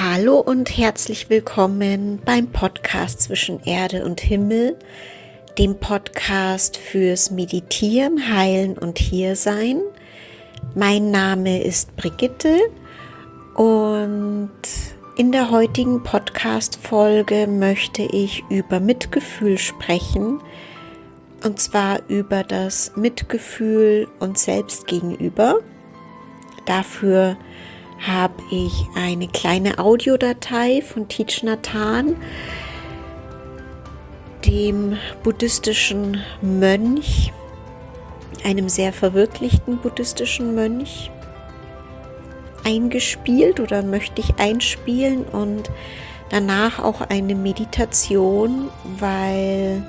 Hallo und herzlich willkommen beim Podcast zwischen Erde und Himmel, dem Podcast fürs Meditieren, Heilen und Hiersein. Mein Name ist Brigitte und in der heutigen Podcast-Folge möchte ich über Mitgefühl sprechen, und zwar über das Mitgefühl uns selbst gegenüber. Dafür habe ich eine kleine Audiodatei von Thich Nhat Hanh, dem buddhistischen Mönch, einem sehr verwirklichten buddhistischen Mönch, eingespielt oder möchte ich einspielen und danach auch eine Meditation, weil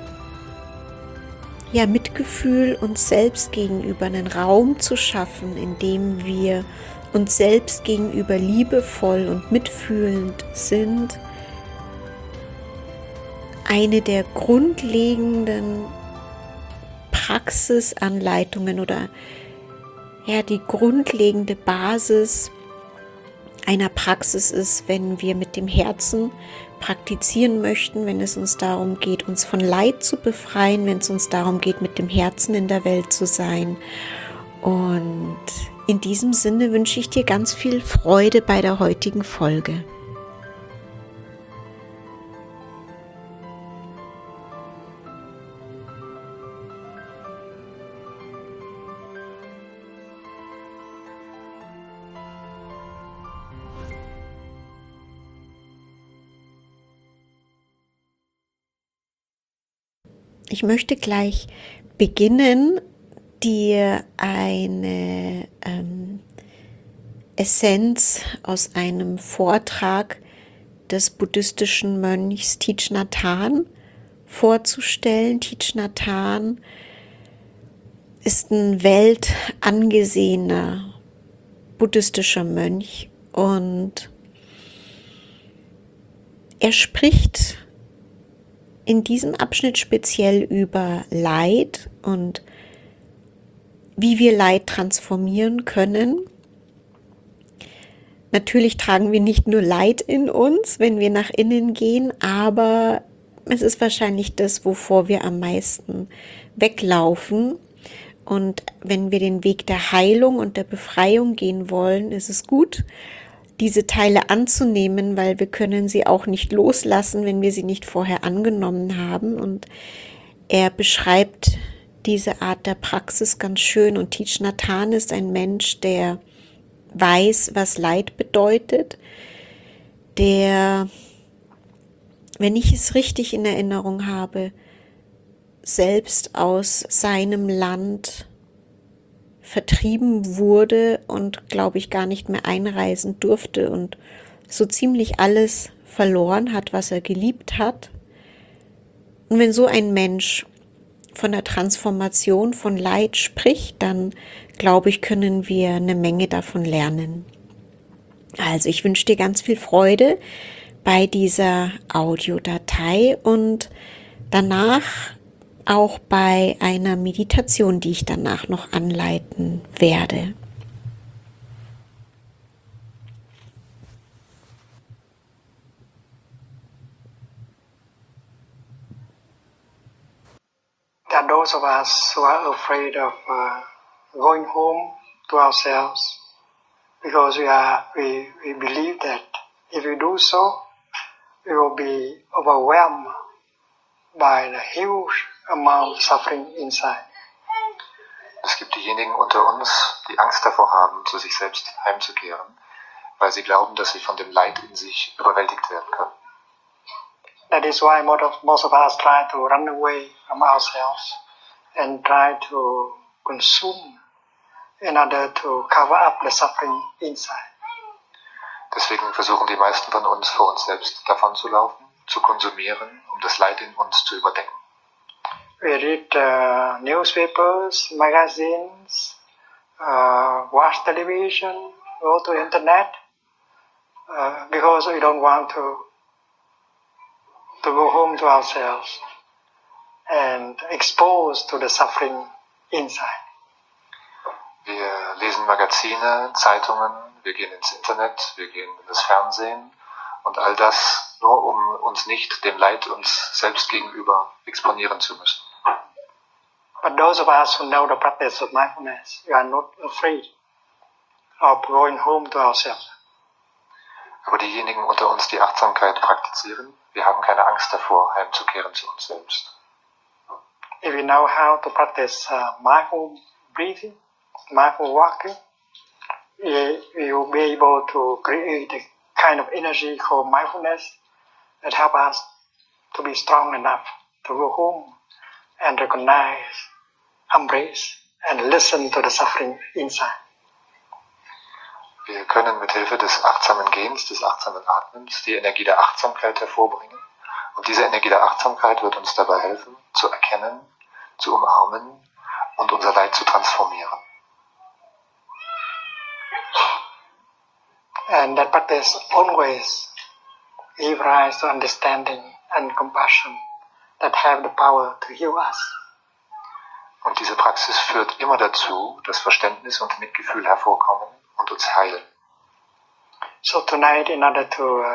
Mitgefühl uns selbst gegenüber einen Raum zu schaffen, in dem wir uns selbst gegenüber liebevoll und mitfühlend sind, eine der grundlegenden Praxisanleitungen oder die grundlegende Basis einer Praxis ist, wenn wir mit dem Herzen praktizieren möchten, wenn es uns darum geht, uns von Leid zu befreien, wenn es uns darum geht, mit dem Herzen in der Welt zu sein. Und in diesem Sinne wünsche ich dir ganz viel Freude bei der heutigen Folge. Ich möchte gleich beginnen, dir eine Essenz aus einem Vortrag des buddhistischen Mönchs Thich Nhat Hanh vorzustellen. Thich Nhat Hanh ist ein weltangesehener buddhistischer Mönch und er spricht in diesem Abschnitt speziell über Leid und wie wir Leid transformieren können. Natürlich tragen wir nicht nur Leid in uns, wenn wir nach innen gehen, aber es ist wahrscheinlich das, wovor wir am meisten weglaufen. Und wenn wir den Weg der Heilung und der Befreiung gehen wollen, ist es gut, diese Teile anzunehmen, weil wir können sie auch nicht loslassen, wenn wir sie nicht vorher angenommen haben. Und er beschreibt diese Art der Praxis ganz schön. Und Thich Nhat Hanh ist ein Mensch, der weiß, was Leid bedeutet, der, wenn ich es richtig in Erinnerung habe, selbst aus seinem Land vertrieben wurde und, glaube ich, gar nicht mehr einreisen durfte und so ziemlich alles verloren hat, was er geliebt hat. Und wenn so ein Mensch von der Transformation von Leid spricht, dann, glaube ich, können wir eine Menge davon lernen. Also ich wünsche dir ganz viel Freude bei dieser Audiodatei und danach auch bei einer Meditation, die ich danach noch anleiten werde. There are those of us who are afraid of going home to ourselves because we believe that if we do so, we will be overwhelmed by the huge amount of suffering inside. Es gibt diejenigen unter uns, die Angst davor haben, zu sich selbst heimzukehren, weil sie glauben, dass sie von dem Leid in sich überwältigt werden können. That is why most of us try to run away from ourselves and try to consume in order to cover up the suffering inside. Deswegen versuchen die meisten von uns, vor uns selbst davonzulaufen, zu konsumieren, um das Leid in uns zu überdecken. We read newspapers, magazines, watch television, go to internet, because we don't want to go home to ourselves and exposed to the suffering inside. Wir lesen Magazine, Zeitungen, wir gehen ins Internet, wir gehen in das Fernsehen Und all das nur, um uns nicht dem Leid uns selbst gegenüber exponieren zu müssen. But those of us who know the practice of mindfulness, we are not afraid of going home to ourselves. Aber diejenigen unter uns, die Achtsamkeit praktizieren, wir haben keine Angst davor, heimzukehren zu uns selbst. If we know how to practice mindful breathing, mindful walking, we will be able to create a kind of energy called mindfulness that help us to be strong enough to go home and recognize, embrace, and listen to the suffering inside. Wir können mit Hilfe des achtsamen Gehens, des achtsamen Atmens, die Energie der Achtsamkeit hervorbringen. Und diese Energie der Achtsamkeit wird uns dabei helfen, zu erkennen, zu umarmen und unser Leid zu transformieren. And that practice always gives rise to understanding and compassion that have the power to heal us. Und diese Praxis führt immer dazu, dass Verständnis und Mitgefühl hervorkommen und uns heilen. So tonight, in order to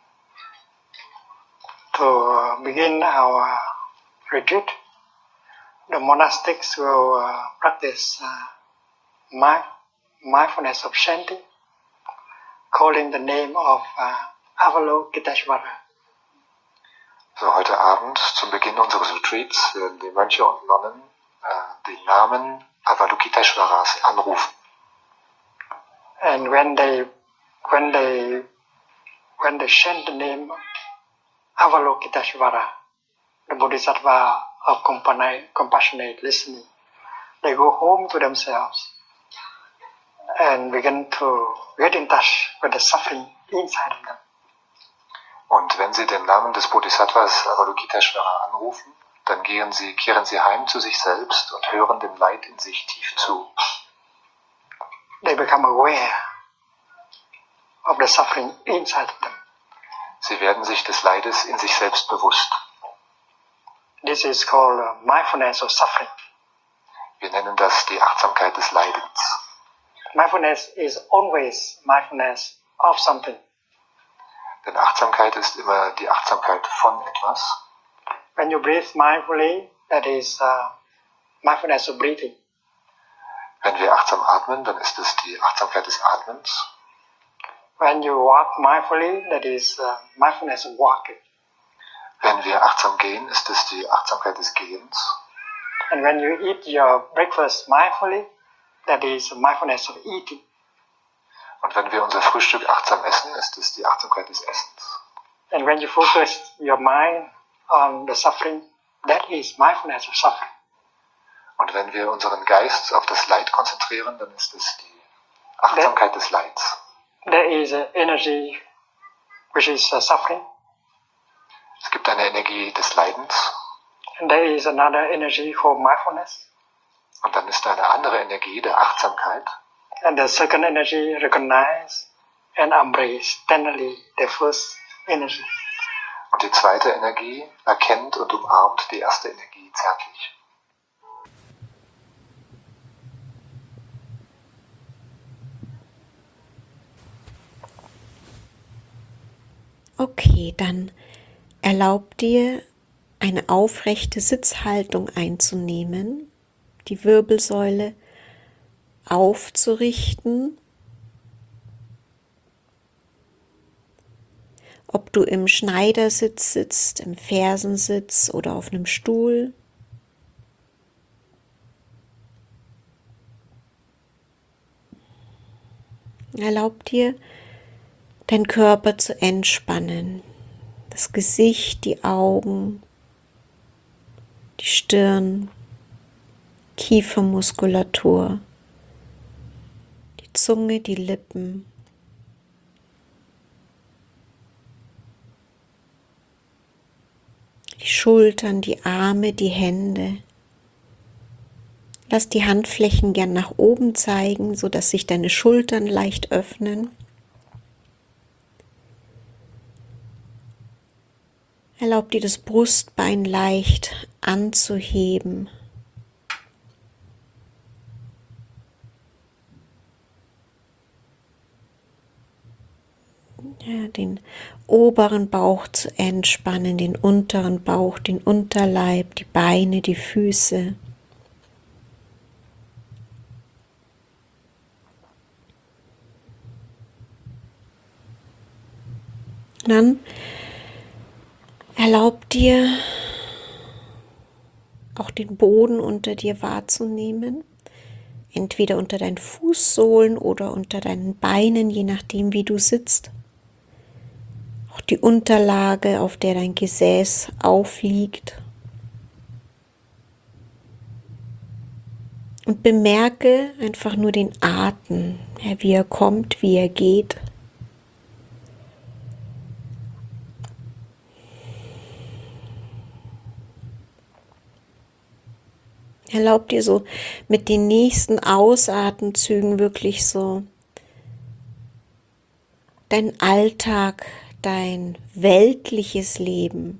begin our retreat, the monastics will practice mindfulness of Shanti, calling the name of Avalokiteshvara. So heute Abend, zum Beginn unseres Retreats, werden die Mönche und Nonnen den Namen Avalokiteshvaras anrufen. And when they chant the name Avalokiteshvara, the Bodhisattva of compassionate listening, they go home to themselves and begin to get in touch with the suffering inside of them. Und wenn sie den Namen des Bodhisattvas Avalokiteshvara anrufen, dann kehren sie heim zu sich selbst und hören dem Leid in sich tief zu. They become aware of the suffering inside of them. Sie werden sich des Leides in sich selbst bewusst. This is called mindfulness of suffering. Wir nennen das die Achtsamkeit des Leidens. Mindfulness is always mindfulness of something. Denn Achtsamkeit ist immer die Achtsamkeit von etwas. When you breathe mindfully, that is mindfulness of breathing. Wenn wir achtsam atmen, dann ist es die Achtsamkeit des Atmens. When you walk mindfully, that is mindfulness of walking. Wenn wir achtsam gehen, ist es die Achtsamkeit des Gehens. And when you eat your breakfast mindfully, that is mindfulness of eating. Und wenn wir unser Frühstück achtsam essen, ist es die Achtsamkeit des Essens. And when you focus your mind on the suffering, that is mindfulness of suffering. Und wenn wir unseren Geist auf das Leid konzentrieren, dann ist es die Achtsamkeit des Leids. There is an energy which is suffering. Es gibt eine Energie des Leidens. And there is another energy called mindfulness. Und dann ist eine andere Energie der Achtsamkeit. And the second energy recognize and embrace tenderly the first energy. Und die zweite Energie erkennt und umarmt die erste Energie zärtlich. Okay, dann erlaub dir, eine aufrechte Sitzhaltung einzunehmen, die Wirbelsäule aufzurichten. Ob du im Schneidersitz sitzt, im Fersensitz oder auf einem Stuhl. Erlaub dir, deinen Körper zu entspannen. Das Gesicht, die Augen, die Stirn, Kiefermuskulatur, die Zunge, die Lippen. Die Schultern, die Arme, die Hände. Lass die Handflächen gern nach oben zeigen, sodass sich deine Schultern leicht öffnen. Erlaub dir, das Brustbein leicht anzuheben. Ja, den oberen Bauch zu entspannen, den unteren Bauch, den Unterleib, die Beine, die Füße. Dann erlaub dir, auch den Boden unter dir wahrzunehmen. Entweder unter deinen Fußsohlen oder unter deinen Beinen, je nachdem, wie du sitzt. Auch die Unterlage, auf der dein Gesäß aufliegt. Und bemerke einfach nur den Atem, ja, wie er kommt, wie er geht. Erlaub dir so mit den nächsten Ausatemzügen wirklich so deinen Alltag, dein weltliches Leben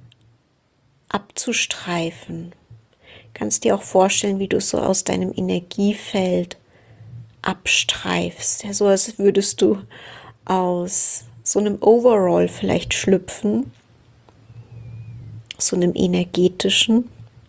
abzustreifen. Kannst dir auch vorstellen, wie du so aus deinem Energiefeld abstreifst. Ja, so als würdest du aus so einem Overall vielleicht schlüpfen, so einem energetischen.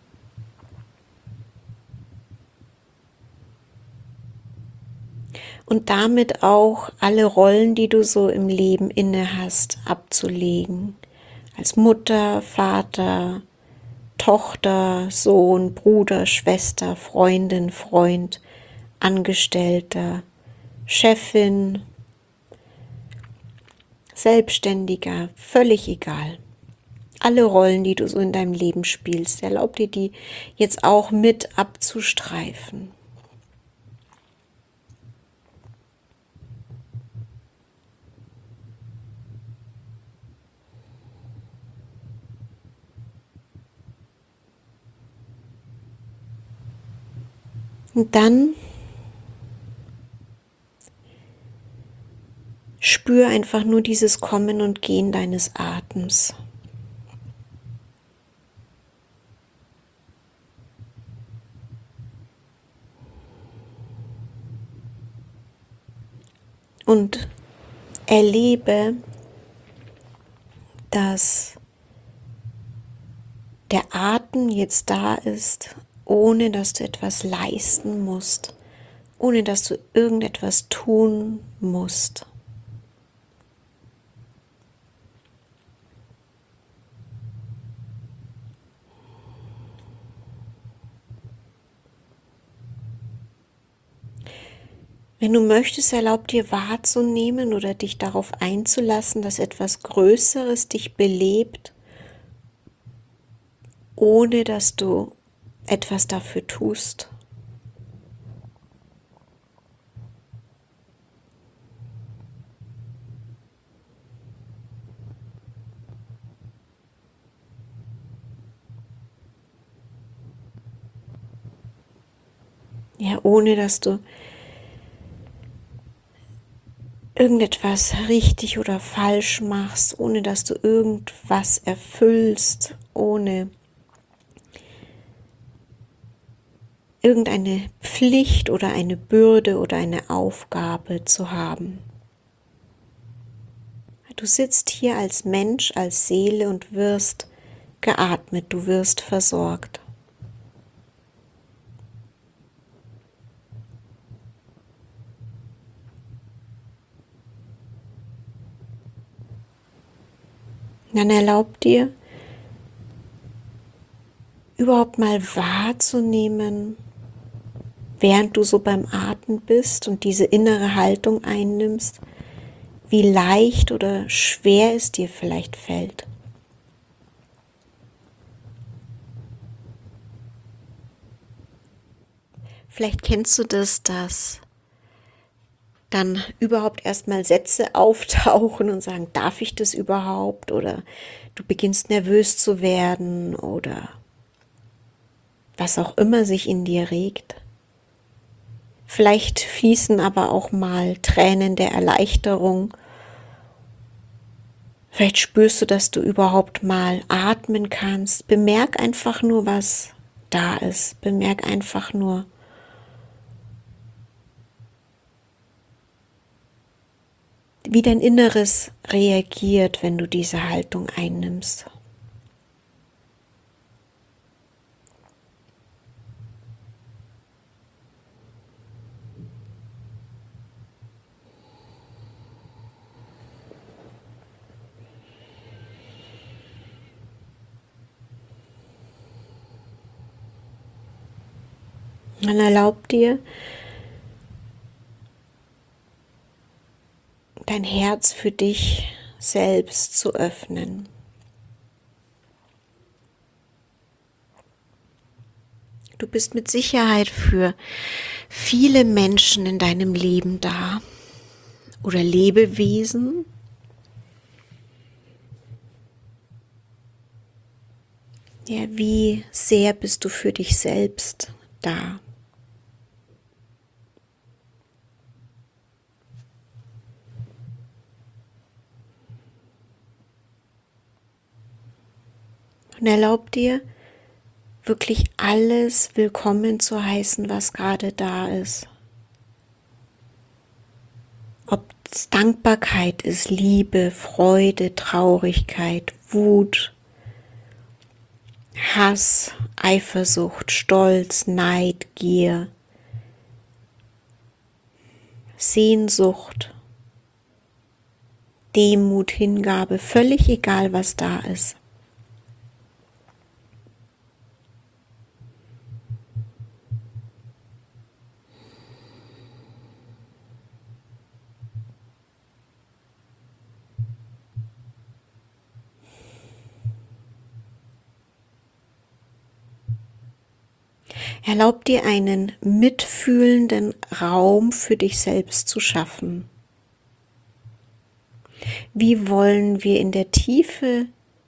Und damit auch alle Rollen, die du so im Leben inne hast, abzulegen. Als Mutter, Vater, Tochter, Sohn, Bruder, Schwester, Freundin, Freund, Angestellter, Chefin, Selbstständiger, völlig egal. Alle Rollen, die du so in deinem Leben spielst, erlaub dir die jetzt auch mit abzustreifen. Und dann spür einfach nur dieses Kommen und Gehen deines Atems. Und erlebe, dass der Atem jetzt da ist, ohne dass du etwas leisten musst, ohne dass du irgendetwas tun musst. Wenn du möchtest, erlaub dir wahrzunehmen oder dich darauf einzulassen, dass etwas Größeres dich belebt, ohne dass du etwas dafür tust. Ja, ohne dass du irgendetwas richtig oder falsch machst, ohne dass du irgendwas erfüllst, ohne irgendeine Pflicht oder eine Bürde oder eine Aufgabe zu haben. Du sitzt hier als Mensch, als Seele und wirst geatmet, du wirst versorgt. Dann erlaub dir, überhaupt mal wahrzunehmen, während du so beim Atmen bist und diese innere Haltung einnimmst, wie leicht oder schwer es dir vielleicht fällt. Vielleicht kennst du das, dass dann überhaupt erstmal Sätze auftauchen und sagen, darf ich das überhaupt? Oder du beginnst nervös zu werden oder was auch immer sich in dir regt. Vielleicht fließen aber auch mal Tränen der Erleichterung. Vielleicht spürst du, dass du überhaupt mal atmen kannst. Bemerk einfach nur, was da ist. Bemerk einfach nur, wie dein Inneres reagiert, wenn du diese Haltung einnimmst. Dann erlaub dir, dein Herz für dich selbst zu öffnen. Du bist mit Sicherheit für viele Menschen in deinem Leben da oder Lebewesen. Ja, wie sehr bist du für dich selbst da? Und erlaub dir, wirklich alles willkommen zu heißen, was gerade da ist. Ob es Dankbarkeit ist, Liebe, Freude, Traurigkeit, Wut, Hass, Eifersucht, Stolz, Neid, Gier, Sehnsucht, Demut, Hingabe, völlig egal, was da ist. Erlaub dir einen mitfühlenden Raum für dich selbst zu schaffen. Wie wollen wir in der Tiefe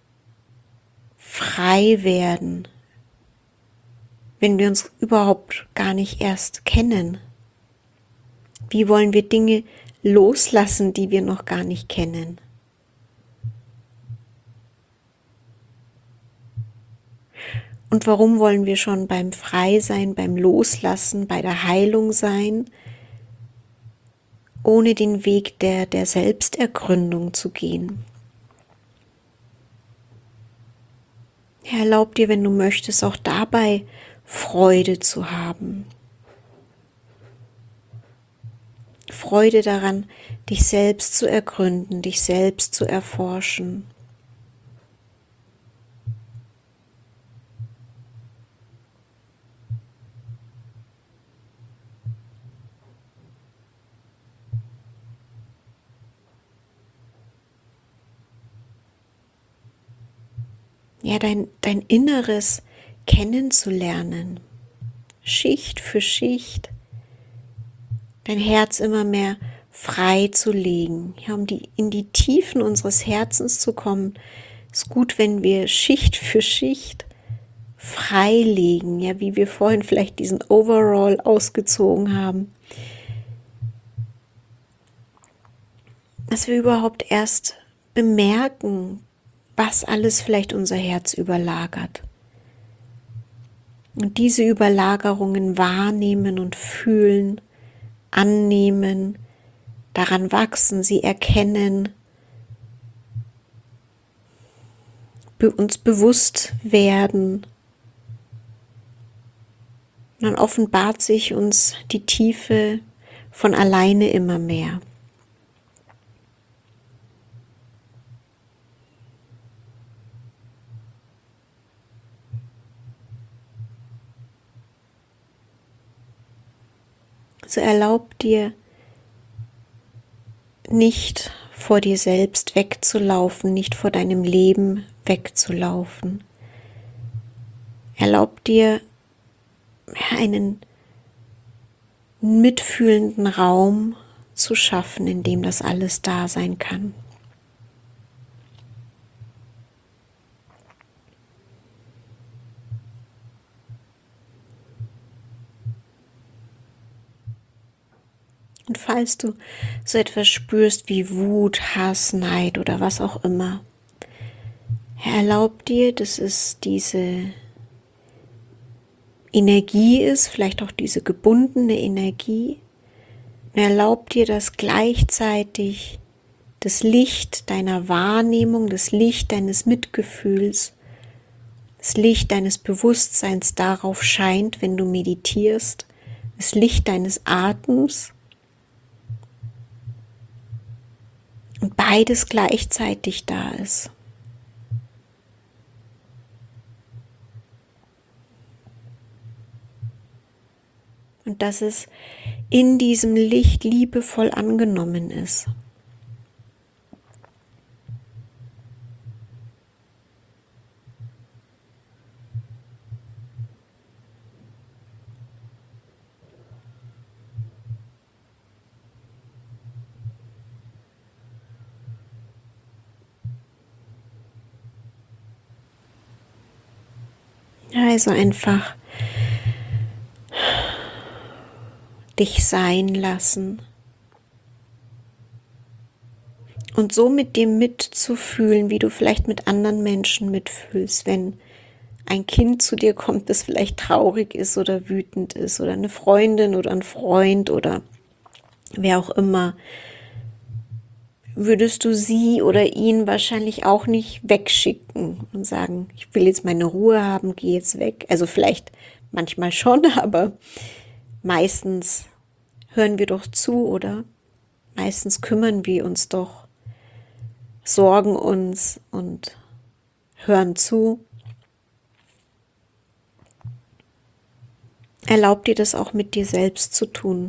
frei werden, wenn wir uns überhaupt gar nicht erst kennen? Wie wollen wir Dinge loslassen, die wir noch gar nicht kennen? Und warum wollen wir schon beim Freisein, beim Loslassen, bei der Heilung sein, ohne den Weg der Selbstergründung zu gehen? Erlaub dir, wenn du möchtest, auch dabei Freude zu haben. Freude daran, dich selbst zu ergründen, dich selbst zu erforschen. Ja, dein Inneres kennenzulernen, Schicht für Schicht, dein Herz immer mehr frei zu legen. Ja, um in die Tiefen unseres Herzens zu kommen, ist gut, wenn wir Schicht für Schicht frei legen, ja, wie wir vorhin vielleicht diesen Overall ausgezogen haben. Dass wir überhaupt erst bemerken, was alles vielleicht unser Herz überlagert. Und diese Überlagerungen wahrnehmen und fühlen, annehmen, daran wachsen, sie erkennen, uns bewusst werden. Und dann offenbart sich uns die Tiefe von alleine immer mehr. So erlaub dir nicht vor dir selbst wegzulaufen, nicht vor deinem Leben wegzulaufen. Erlaub dir einen mitfühlenden Raum zu schaffen, in dem das alles da sein kann. Und falls du so etwas spürst wie Wut, Hass, Neid oder was auch immer, erlaub dir, dass es diese Energie ist, vielleicht auch diese gebundene Energie. Und erlaub dir, dass gleichzeitig das Licht deiner Wahrnehmung, das Licht deines Mitgefühls, das Licht deines Bewusstseins darauf scheint, wenn du meditierst, das Licht deines Atems und beides gleichzeitig da ist. Und dass es in diesem Licht liebevoll angenommen ist. Also einfach dich sein lassen und so mit dem mitzufühlen, wie du vielleicht mit anderen Menschen mitfühlst, wenn ein Kind zu dir kommt, das vielleicht traurig ist oder wütend ist oder eine Freundin oder ein Freund oder wer auch immer, würdest du sie oder ihn wahrscheinlich auch nicht wegschicken und sagen, ich will jetzt meine Ruhe haben, geh jetzt weg. Also vielleicht manchmal schon, aber meistens hören wir doch zu, oder? Meistens kümmern wir uns doch, sorgen uns und hören zu. Erlaub dir das auch mit dir selbst zu tun.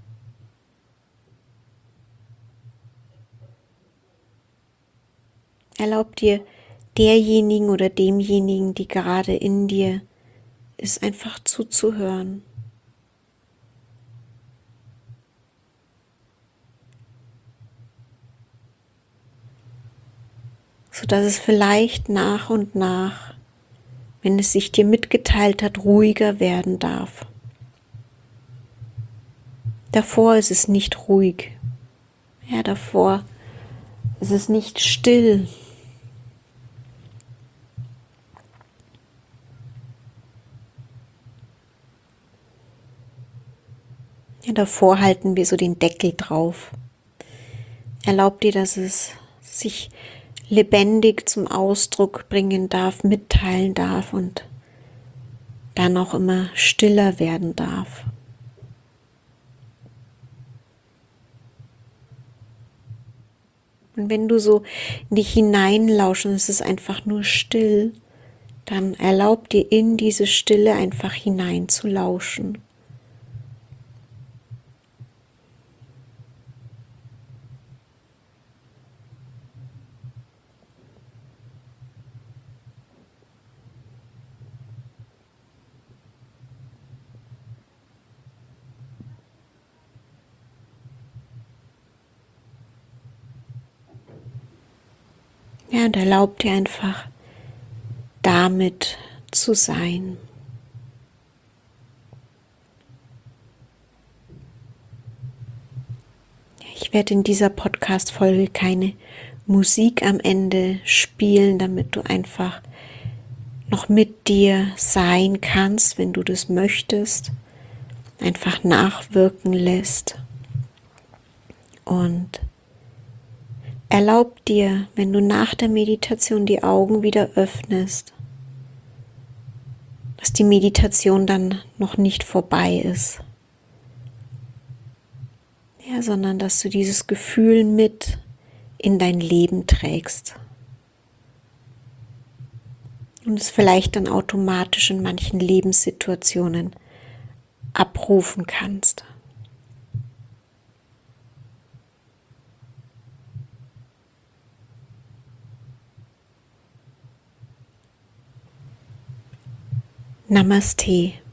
Erlaub dir derjenigen oder demjenigen, die gerade in dir ist, einfach zuzuhören. Sodass es vielleicht nach und nach, wenn es sich dir mitgeteilt hat, ruhiger werden darf. Davor ist es nicht ruhig. Ja, davor ist es nicht still. Ja, davor halten wir so den Deckel drauf. Erlaub dir, dass es sich lebendig zum Ausdruck bringen darf, mitteilen darf und dann auch immer stiller werden darf. Und wenn du so in dich hineinlauschst und es ist einfach nur still, dann erlaub dir in diese Stille einfach hineinzulauschen. Ja, und erlaub dir einfach, damit zu sein. Ich werde in dieser Podcast-Folge keine Musik am Ende spielen, damit du einfach noch mit dir sein kannst, wenn du das möchtest, einfach nachwirken lässt. Und erlaub dir, wenn du nach der Meditation die Augen wieder öffnest, dass die Meditation dann noch nicht vorbei ist. Ja, sondern dass du dieses Gefühl mit in dein Leben trägst. Und es vielleicht dann automatisch in manchen Lebenssituationen abrufen kannst. Namaste.